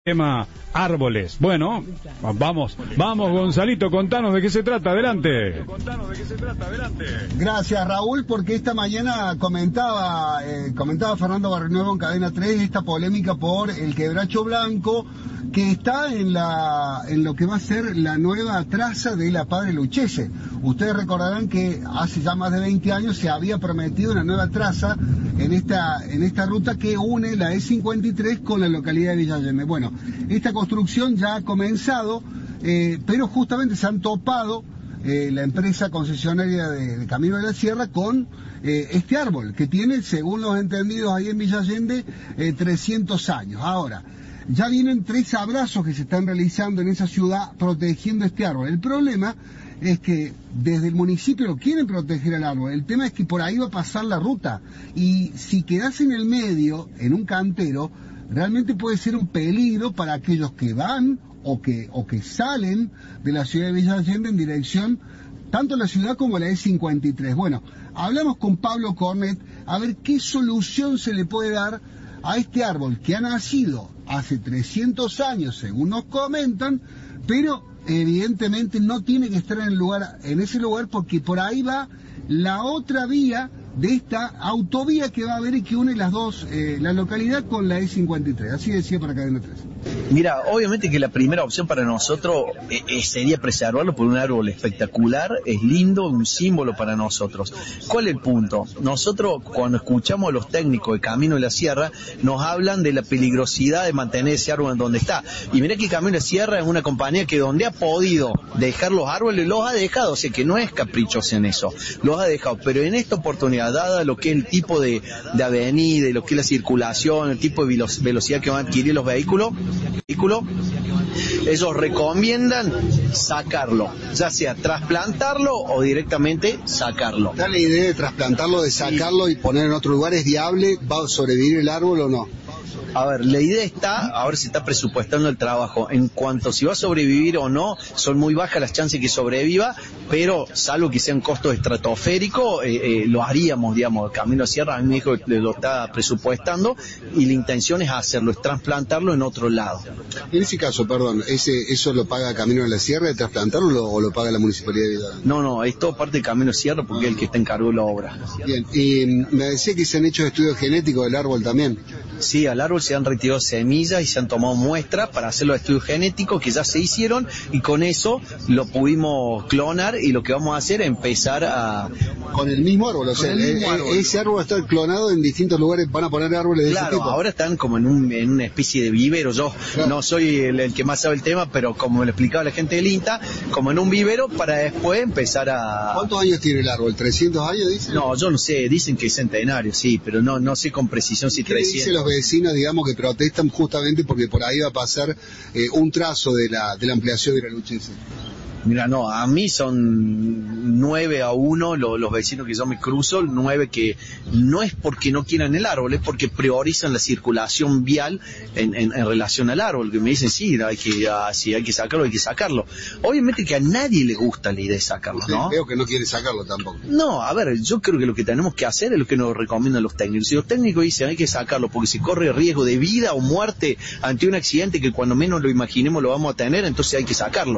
Tema árboles. Bueno, vamos Gonzalito, contanos de qué se trata, adelante. Gracias Raúl, porque esta mañana comentaba Fernando Barrionuevo en Cadena 3 esta polémica por el Quebracho Blanco, que está en lo que va a ser la nueva traza de la Padre Lucchese. Ustedes recordarán que hace ya más de 20 años se había prometido una nueva traza en esta ruta que une la E53 con la localidad de Villa Allende. Bueno, esta construcción ya ha comenzado, pero justamente se han topado la empresa concesionaria de Camino de la Sierra con este árbol que tiene, según los entendidos ahí en Villa Allende, 300 años. Ahora, ya vienen 3 abrazos que se están realizando en esa ciudad protegiendo este árbol. El problema es que desde el municipio lo quieren proteger al árbol. El tema es que por ahí va a pasar la ruta. Y si quedás en el medio, en un cantero, realmente puede ser un peligro para aquellos que van o que salen de la ciudad de Villa Allende en dirección tanto a la ciudad como a la E53. Bueno, hablamos con Pablo Cornet a ver qué solución se le puede dar a este árbol que ha nacido hace 300 años, según nos comentan, pero evidentemente no tiene que estar en ese lugar porque por ahí va la otra vía de esta autovía que va a haber y que une las dos, la localidad con la E53. Así decía para Cadena 3. Mira, obviamente que la primera opción para nosotros sería preservarlo por un árbol espectacular, es lindo, un símbolo para nosotros. ¿Cuál es el punto? Nosotros cuando escuchamos a los técnicos de Camino de la Sierra nos hablan de la peligrosidad de mantener ese árbol en donde está. Y mira que Camino de la Sierra es una compañía que donde ha podido dejar los árboles, los ha dejado, o sea que no es caprichoso en eso, los ha dejado, pero en esta oportunidad, dada lo que es el tipo de avenida, lo que es la circulación, el tipo de velocidad que van a adquirir los vehículos, ellos recomiendan sacarlo, ya sea trasplantarlo o directamente sacarlo. ¿Da la idea de trasplantarlo, de sacarlo y poner en otro lugar? ¿Es viable? ¿Va a sobrevivir el árbol o no? A ver, la idea está, ahora se está presupuestando el trabajo. En cuanto si va a sobrevivir o no, son muy bajas las chances que sobreviva, pero salvo que sean costos estratosféricos, lo haríamos, digamos. Camino a Sierra, a mí me dijo que lo está presupuestando y la intención es hacerlo, es trasplantarlo en otro lado. En ese caso, perdón, ¿eso lo paga Camino de la Sierra de trasplantarlo o lo paga la Municipalidad de Villa Allende? No, es todo parte de Camino a Sierra porque es el que está en cargo de la obra. Bien, y me decía que se han hecho estudios genéticos del árbol también. Sí, al árbol se han retirado semillas y se han tomado muestras para hacer los estudios genéticos que ya se hicieron y con eso lo pudimos clonar y lo que vamos a hacer es empezar a... Con el mismo árbol, o sea, ese árbol va a estar clonado en distintos lugares, van a poner árboles de ese tipo. Claro, ahora están como en una especie de vivero, yo no soy el que más sabe el tema, pero como me lo explicaba la gente del INTA, como en un vivero para después empezar a... ¿Cuántos años tiene el árbol? ¿300 años dicen? No, yo no sé, dicen que es centenario, sí, pero no sé con precisión si 300. ¿Qué dicen los vecinos, digamos, que protestan justamente porque por ahí va a pasar un trazo de la ampliación de la Lucchese? Mira, no, a mí son 9-1 los vecinos que yo me cruzo, 9 que no es porque no quieran el árbol, es porque priorizan la circulación vial en relación al árbol, que me dicen, sí, hay que sacarlo. Obviamente que a nadie le gusta la idea de sacarlo, ¿no? Veo que no quiere sacarlo tampoco. No, a ver, yo creo que lo que tenemos que hacer es lo que nos recomiendan los técnicos. Si los técnicos dicen hay que sacarlo porque se corre riesgo de vida o muerte ante un accidente que cuando menos lo imaginemos lo vamos a tener, entonces hay que sacarlo.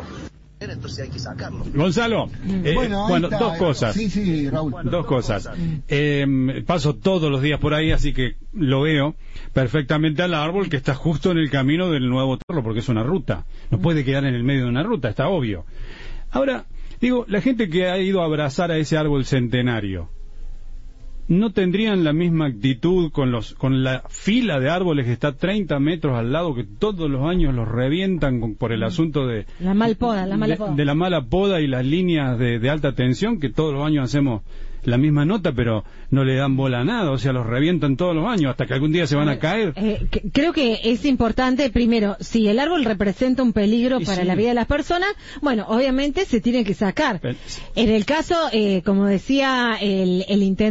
Gonzalo, bueno, está, dos cosas. Sí, Raúl. Dos cosas. Paso todos los días por ahí, así que lo veo perfectamente al árbol que está justo en el camino del nuevo torro, porque es una ruta. No puede quedar en el medio de una ruta, está obvio. Ahora, digo, la gente que ha ido a abrazar a ese árbol centenario, ¿no tendrían la misma actitud con la fila de árboles que está 30 metros al lado, que todos los años los revientan por el asunto de la mala poda de la mala poda y las líneas de alta tensión, que todos los años hacemos la misma nota, pero no le dan bola a nada, o sea, los revientan todos los años, hasta que algún día se van a caer? Creo que es importante, primero, si el árbol representa un peligro para la vida de las personas, bueno, obviamente se tiene que sacar. En el caso, como decía el intendente,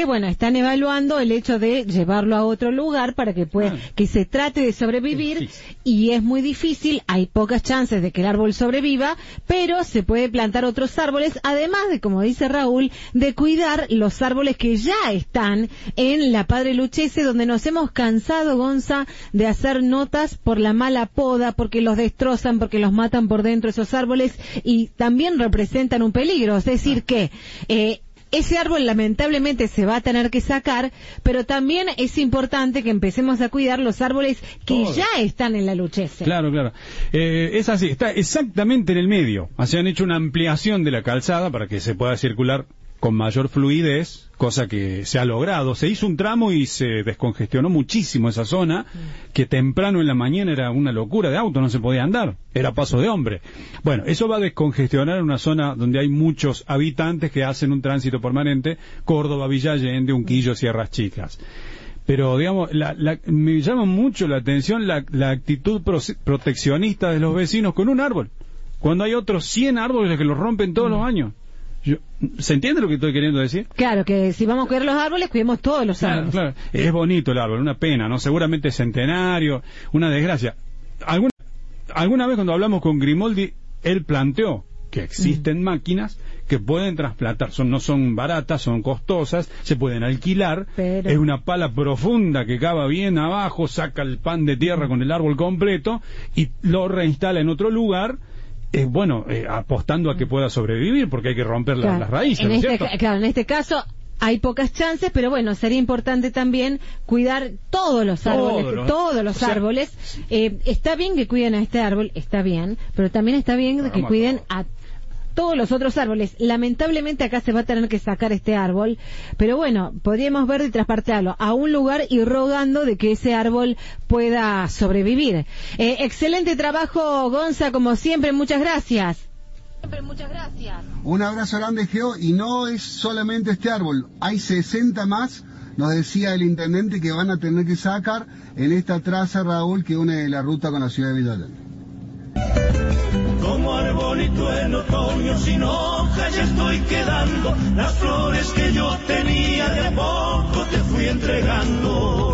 actualmente, bueno, están evaluando el hecho de llevarlo a otro lugar para que pueda, que se trate de sobrevivir, y es muy difícil, hay pocas chances de que el árbol sobreviva, pero se puede plantar otros árboles, además de, como dice Raúl, de cuidar los árboles que ya están en la Padre Lucchese, donde nos hemos cansado, Gonza, de hacer notas por la mala poda, porque los destrozan, porque los matan por dentro esos árboles, y también representan un peligro, es decir que ese árbol lamentablemente se va a tener que sacar, pero también es importante que empecemos a cuidar los árboles que ya están en la Lucchese. Claro, claro. Es así, está exactamente en el medio. Se han hecho una ampliación de la calzada para que se pueda circular con mayor fluidez, cosa que se ha logrado. Se hizo un tramo y se descongestionó muchísimo esa zona, que temprano en la mañana era una locura de auto, no se podía andar, era paso de hombre. Bueno, eso va a descongestionar una zona donde hay muchos habitantes que hacen un tránsito permanente, Córdoba, Villa Allende, Unquillo, Sierras Chicas. Pero, digamos, me llama mucho la atención la actitud proteccionista de los vecinos con un árbol, cuando hay otros 100 árboles que los rompen todos los años. ¿Se entiende lo que estoy queriendo decir? Claro, que si vamos a cuidar los árboles, cuidemos todos los árboles. Claro. Es bonito el árbol, una pena, ¿no? Seguramente centenario, una desgracia. Alguna vez cuando hablamos con Grimoldi, él planteó que existen máquinas que pueden trasplantar, no son baratas, son costosas, se pueden alquilar, pero es una pala profunda que cava bien abajo, saca el pan de tierra con el árbol completo y lo reinstala en otro lugar. Apostando a que pueda sobrevivir, porque hay que romper las raíces, ¿no es cierto? Claro, en este caso hay pocas chances, pero bueno, sería importante también cuidar todos los árboles. Está bien que cuiden a este árbol, está bien, pero también está bien que cuiden a todos los otros árboles. Lamentablemente acá se va a tener que sacar este árbol, pero bueno, podríamos ver de transportarlo a un lugar y rogando de que ese árbol pueda sobrevivir. Excelente trabajo, Gonza, como siempre, muchas gracias. Un abrazo grande, Geo, y no es solamente este árbol, hay 60 más, nos decía el intendente, que van a tener que sacar en esta traza, Raúl, que une la ruta con la ciudad de Villa Allende. Como arbolito en otoño sin hoja ya estoy quedando, las flores que yo tenía de a poco te fui entregando.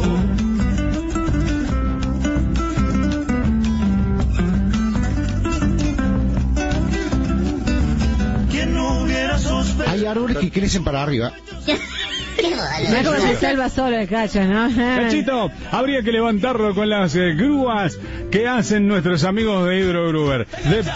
¿Quién no hubiera sospechado? Hay árboles que crecen para arriba. No es como se salva solo el cacho, ¿no? Cachito, habría que levantarlo con las grúas que hacen nuestros amigos de Hidrogruber.